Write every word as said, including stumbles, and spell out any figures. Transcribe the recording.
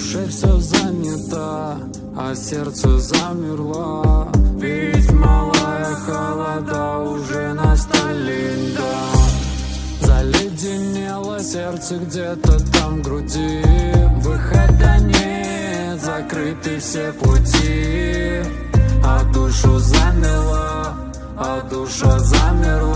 душе все занято, а сердце замерло. Ведь малая холода уже на столе, да. Заледенело сердце где-то там в груди. Выхода нет, закрыты все пути. А душу замело, а душа замерла.